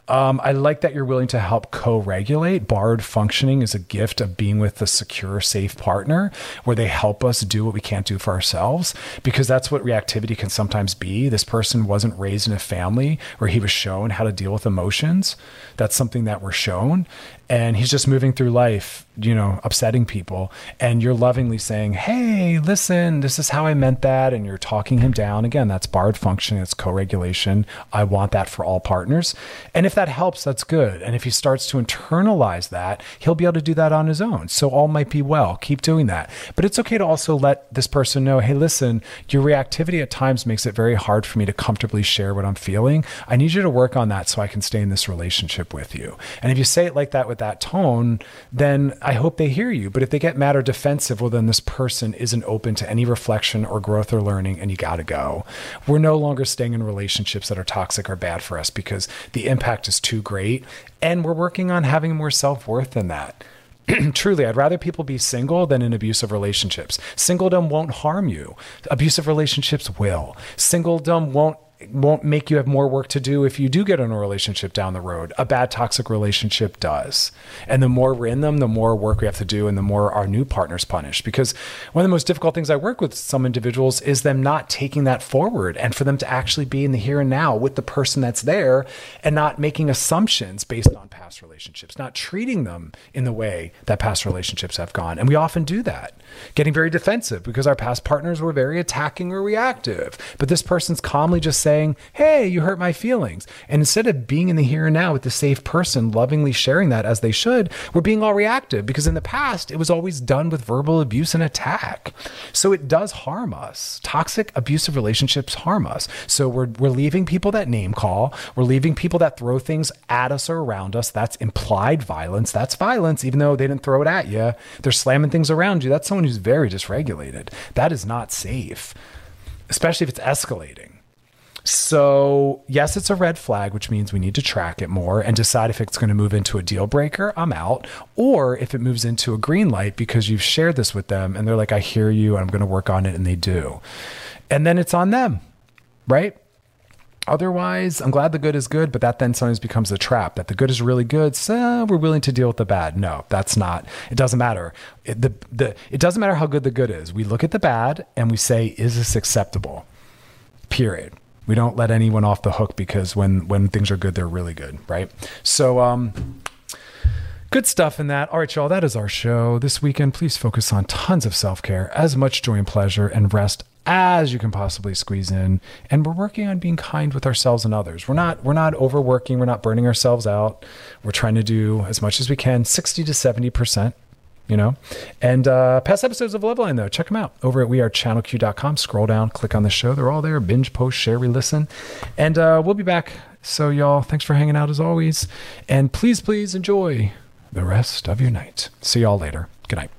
I like that you're willing to help co-regulate. Barred functioning is a gift of being with a secure, safe partner where they help us do what we can't do for ourselves, because that's what reactivity can sometimes be. This person wasn't raised in a family where he was shown how to deal with emotions. That's something that we're shown. And he's just moving through life, upsetting people. And you're lovingly saying, hey, listen, this is how I meant that. And you're talking him down. Again, that's barred functioning. It's co-regulation. I want that for all partners. And if that helps, that's good. And if he starts to internalize that, he'll be able to do that on his own. So all might be well. Keep doing that. But it's okay to also let this person know, hey, listen, your reactivity at times makes it very hard for me to comfortably share what I'm feeling. I need you to work on that so I can stay in this relationship with you. And if you say it like that with that tone, then I hope they hear you. But if they get mad or defensive, well, then this person isn't open to any reflection or growth or learning, and you got to go. We're no longer staying in relationships that are toxic or bad for us because the impact is too great. And we're working on having more self-worth than that. Truly, I'd rather people be single than in abusive relationships. Singledom won't harm you. Abusive relationships will. Singledom won't make you have more work to do if you do get in a relationship down the road. A bad toxic relationship does. And the more we're in them, the more work we have to do and the more our new partner's punished. Because one of the most difficult things I work with some individuals is them not taking that forward and for them to actually be in the here and now with the person that's there and not making assumptions based on past relationships, not treating them in the way that past relationships have gone. And we often do that, getting very defensive because our past partners were very attacking or reactive. But this person's calmly just saying, hey, you hurt my feelings. And instead of being in the here and now with the safe person, lovingly sharing that as they should, we're being all reactive because in the past, it was always done with verbal abuse and attack. So it does harm us. Toxic, abusive relationships harm us. So we're leaving people that name call. We're leaving people that throw things at us or around us. That's implied violence. That's violence, even though they didn't throw it at you. They're slamming things around you. That's someone who's very dysregulated. That is not safe, especially if it's escalating. So yes, it's a red flag, which means we need to track it more and decide if it's going to move into a deal breaker, I'm out, or if it moves into a green light because you've shared this with them and they're like, I hear you, I'm going to work on it, and they do. And then it's on them, right? Otherwise, I'm glad the good is good, but that then sometimes becomes a trap that the good is really good. So we're willing to deal with the bad. No, that's not. It doesn't matter. It doesn't matter how good the good is. We look at the bad and we say, is this acceptable? Period. We don't let anyone off the hook because when things are good, they're really good, right? So, Good stuff in that. All right, y'all, that is our show. This weekend, please focus on tons of self-care, as much joy and pleasure and rest as you can possibly squeeze in. And we're working on being kind with ourselves and others. We're not overworking. We're not burning ourselves out. We're trying to do as much as we can, 60 to 70%. And past episodes of Loveline, though, check them out over at wearechannelq.com. Scroll down, click on the show. They're all there. Binge, post, share, re-listen. And we'll be back. So, y'all, thanks for hanging out as always. And please enjoy the rest of your night. See y'all later. Good night.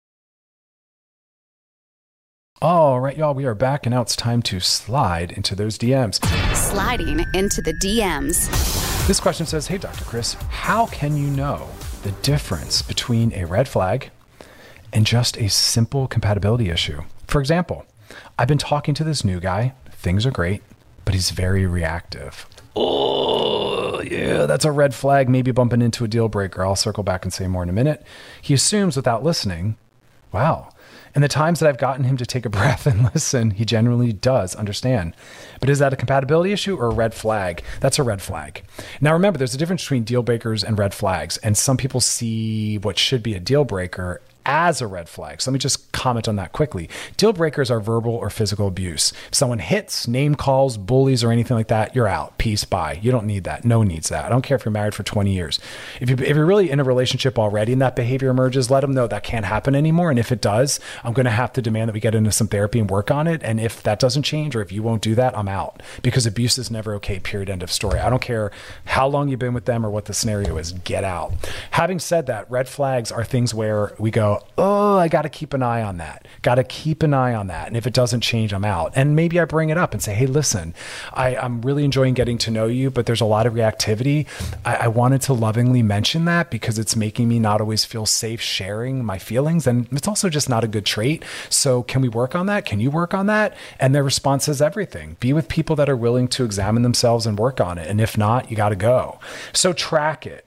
All right, y'all, we are back, and now it's time to slide into those DMs. Sliding into the DMs. This question says, hey, Dr. Chris, how can you know the difference between a red flag and just a simple compatibility issue? For example, I've been talking to this new guy. Things are great, but he's very reactive. Oh, yeah, that's a red flag, maybe bumping into a deal breaker. I'll circle back and say more in a minute. He assumes without listening. Wow. And the times that I've gotten him to take a breath and listen, he generally does understand. But is that a compatibility issue or a red flag? That's a red flag. Now, remember, there's a difference between deal breakers and red flags. And some people see what should be a deal breaker as a red flag. So let me just comment on that quickly. Deal breakers are verbal or physical abuse. If someone hits, name calls, bullies, or anything like that, you're out. Peace, bye. You don't need that. No one needs that. I don't care if you're married for 20 years. If you're really in a relationship already and that behavior emerges, let them know that can't happen anymore. And if it does, I'm going to have to demand that we get into some therapy and work on it. And if that doesn't change, or if you won't do that, I'm out. Because abuse is never okay, period, end of story. I don't care how long you've been with them or what the scenario is. Get out. Having said that, red flags are things where we go, oh, I got to keep an eye on that. Got to keep an eye on that. And if it doesn't change, I'm out. And maybe I bring it up and say, hey, listen, I'm really enjoying getting to know you, but there's a lot of reactivity. I wanted to lovingly mention that because it's making me not always feel safe sharing my feelings. And it's also just not a good trait. So can we work on that? Can you work on that? And their response is everything. Be with people that are willing to examine themselves and work on it. And if not, you got to go. So track it.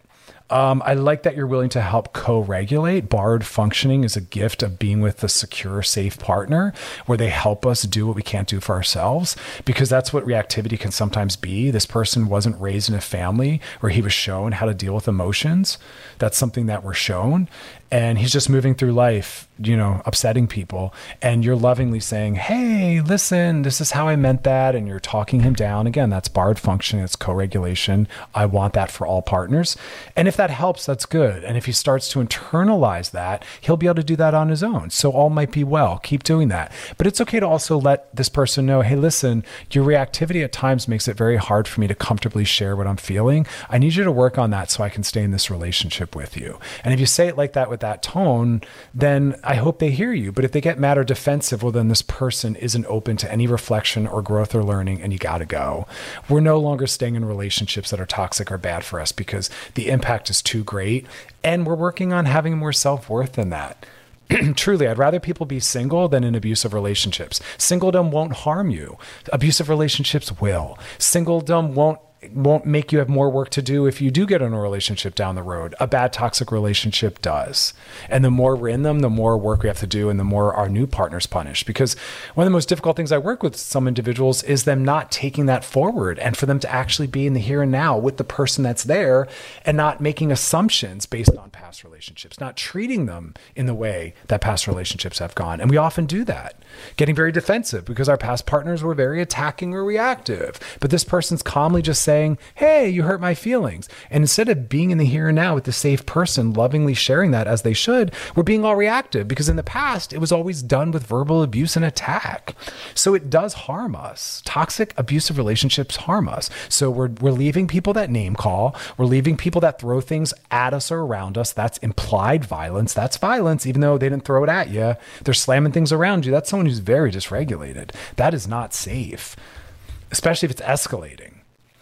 I like that you're willing to help co-regulate. Barred functioning is a gift of being with a secure, safe partner where they help us do what we can't do for ourselves, because that's what reactivity can sometimes be. This person wasn't raised in a family where he was shown how to deal with emotions. That's something that we're shown. And he's just moving through life, upsetting people. And you're lovingly saying, hey, listen, this is how I meant that. And you're talking him down. Again, that's barred functioning. It's co-regulation. I want that for all partners. And if that helps, that's good. And if he starts to internalize that, he'll be able to do that on his own. So all might be well. Keep doing that. But it's okay to also let this person know, hey, listen, your reactivity at times makes it very hard for me to comfortably share what I'm feeling. I need you to work on that so I can stay in this relationship with you. And if you say it like that with that tone, then I hope they hear you. But if they get mad or defensive, well, then this person isn't open to any reflection or growth or learning, and you got to go. We're no longer staying in relationships that are toxic or bad for us because the impact is too great. And we're working on having more self-worth than that. Truly, I'd rather people be single than in abusive relationships. Singledom won't harm you. Abusive relationships will. Singledom won't make you have more work to do if you do get in a relationship down the road. A bad toxic relationship does. And the more we're in them, the more work we have to do and the more our new partner's punished. Because one of the most difficult things I work with some individuals is them not taking that forward and for them to actually be in the here and now with the person that's there and not making assumptions based on past relationships, not treating them in the way that past relationships have gone. And we often do that, getting very defensive because our past partners were very attacking or reactive. But this person's calmly just saying, hey, you hurt my feelings. And instead of being in the here and now with the safe person, lovingly sharing that as they should, we're being all reactive because in the past, it was always done with verbal abuse and attack. So it does harm us. Toxic, abusive relationships harm us. So we're leaving people that name call. We're leaving people that throw things at us or around us. That's implied violence. That's violence, even though they didn't throw it at you. They're slamming things around you. That's someone who's very dysregulated. That is not safe, especially if it's escalating.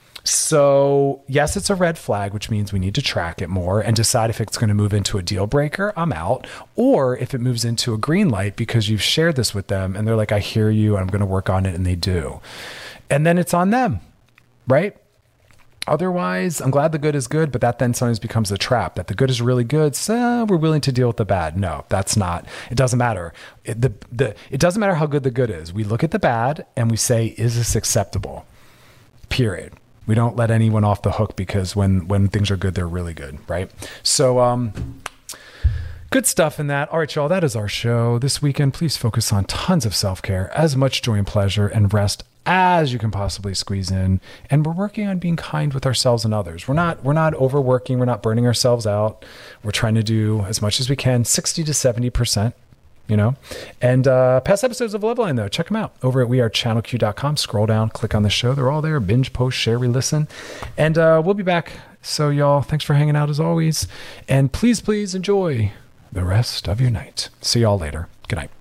So yes, it's a red flag, which means we need to track it more and decide if it's going to move into a deal breaker, I'm out, or if it moves into a green light because you've shared this with them and they're like, I hear you, I'm going to work on it, and they do. And then it's on them, right? Otherwise, I'm glad the good is good, but that then sometimes becomes the trap that the good is really good, so we're willing to deal with the bad. No, that's not. It doesn't matter. It doesn't matter how good the good is. We look at the bad and we say, is this acceptable? Period. We don't let anyone off the hook because when things are good, they're really good, right? So, good stuff in that. All right, y'all, that is our show. This weekend, please focus on tons of self-care, as much joy and pleasure and rest as you can possibly squeeze in. And we're working on being kind with ourselves and others. We're not overworking. We're not burning ourselves out. We're trying to do as much as we can, 60 to 70%. And past episodes of Loveline, though, check them out over at wearechannelq.com. Scroll down, click on the show. They're all there. Binge, post, share, re-listen. And we'll be back. So, y'all, thanks for hanging out as always. And please enjoy the rest of your night. See y'all later. Good night.